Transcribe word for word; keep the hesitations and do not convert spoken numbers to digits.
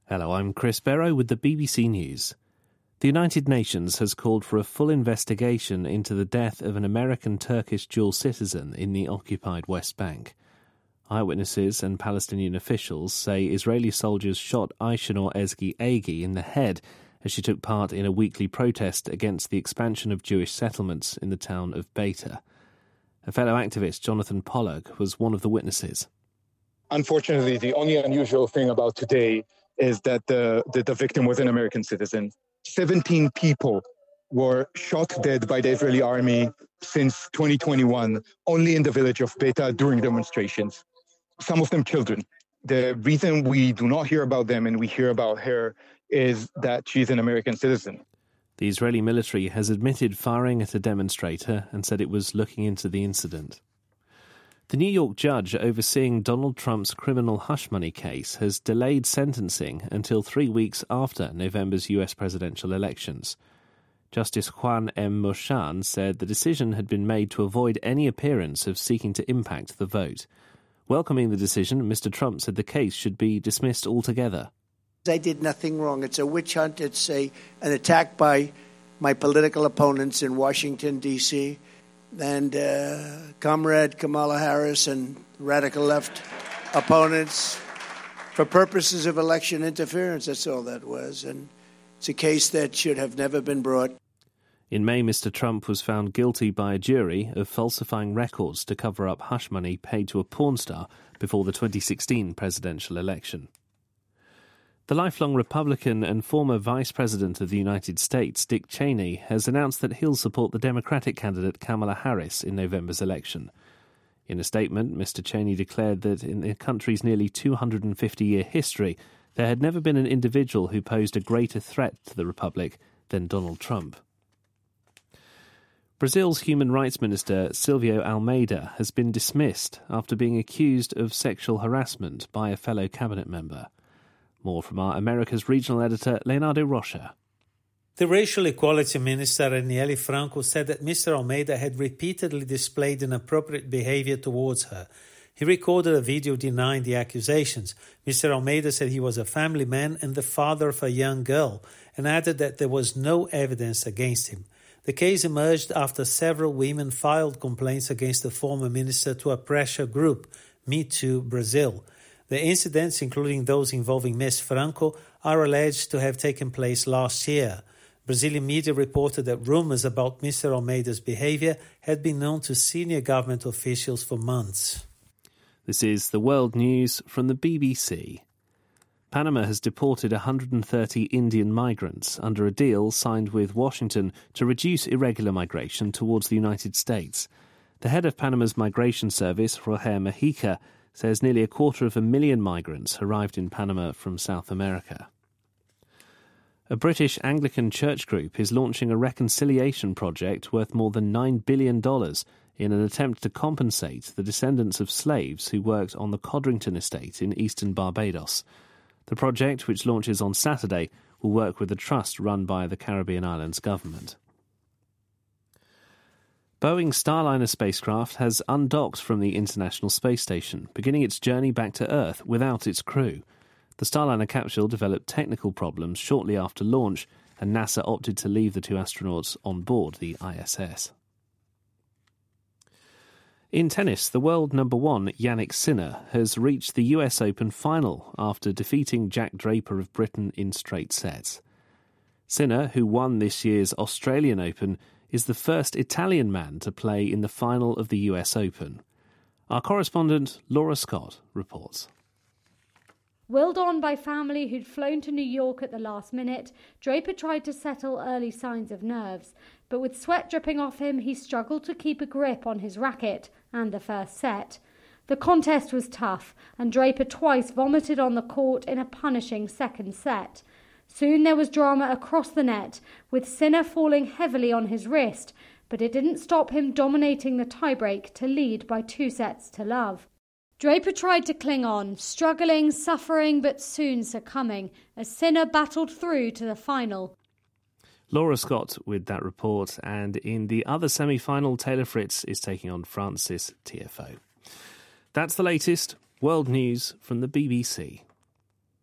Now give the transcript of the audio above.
Hello, I'm Chris Barrow with the B B C News. The United Nations has called for a full investigation into the death of an American-Turkish dual citizen in the occupied West Bank. Eyewitnesses and Palestinian officials say Israeli soldiers shot Ayşenur Ezgi Agi in the head as she took part in a weekly protest against the expansion of Jewish settlements in the town of Beta. A fellow activist, Jonathan Pollock, was one of the witnesses. Unfortunately, the only unusual thing about today is that the, the, the victim was an American citizen. seventeen people were shot dead by the Israeli army since twenty twenty-one, only in the village of Beta during demonstrations. Some of them children. The reason we do not hear about them and we hear about her is that she's an American citizen. The Israeli military has admitted firing at a demonstrator and said it was looking into the incident. The New York judge overseeing Donald Trump's criminal hush money case has delayed sentencing until three weeks after November's U S presidential elections. Justice Juan M. Merchan said the decision had been made to avoid any appearance of seeking to impact the vote. Welcoming the decision, Mister Trump said the case should be dismissed altogether. I did nothing wrong. It's a witch hunt. It's a, an attack by my political opponents in Washington, D C, and uh, Comrade Kamala Harris and radical left opponents for purposes of election interference. That's all that was. And it's a case that should have never been brought. In May, Mister Trump was found guilty by a jury of falsifying records to cover up hush money paid to a porn star before the twenty sixteen presidential election. The lifelong Republican and former Vice President of the United States, Dick Cheney, has announced that he'll support the Democratic candidate Kamala Harris in November's election. In a statement, Mister Cheney declared that in the country's nearly two hundred fifty year history, there had never been an individual who posed a greater threat to the Republic than Donald Trump. Brazil's Human Rights Minister Silvio Almeida has been dismissed after being accused of sexual harassment by a fellow cabinet member. More from our America's regional editor, Leonardo Rocha. The Racial Equality Minister, Aniele Franco, said that Mister Almeida had repeatedly displayed inappropriate behavior towards her. He recorded a video denying the accusations. Mister Almeida said he was a family man and the father of a young girl, and added that there was no evidence against him. The case emerged after several women filed complaints against the former minister to a pressure group, Me Too Brazil. The incidents, including those involving Miz Franco, are alleged to have taken place last year. Brazilian media reported that rumours about Mister Almeida's behaviour had been known to senior government officials for months. This is the World News from the B B C. Panama has deported one hundred thirty Indian migrants under a deal signed with Washington to reduce irregular migration towards the United States. The head of Panama's migration service, Roger Mujica, says nearly a quarter of a million migrants arrived in Panama from South America. A British Anglican church group is launching a reconciliation project worth more than nine billion dollars in an attempt to compensate the descendants of slaves who worked on the Codrington estate in eastern Barbados. The project, which launches on Saturday, will work with a trust run by the Caribbean Islands government. Boeing Starliner spacecraft has undocked from the International Space Station, beginning its journey back to Earth without its crew. The Starliner capsule developed technical problems shortly after launch, and NASA opted to leave the two astronauts on board the I S S. In tennis, the world number one, Jannik Sinner, has reached the U S Open final after defeating Jack Draper of Britain in straight sets. Sinner, who won this year's Australian Open, is the first Italian man to play in the final of the U S Open. Our correspondent, Laura Scott, reports. Willed on by family who'd flown to New York at the last minute, Draper tried to settle early signs of nerves, but with sweat dripping off him, he struggled to keep a grip on his racket and the first set. The contest was tough, and Draper twice vomited on the court in a punishing second set. Soon there was drama across the net, with Sinner falling heavily on his wrist, but it didn't stop him dominating the tiebreak to lead by two sets to love. Draper tried to cling on, struggling, suffering, but soon succumbing, as Sinner battled through to the final. Laura Scott with that report, and in the other semi-final, Taylor Fritz is taking on Francis Tiafoe. That's the latest World News from the B B C.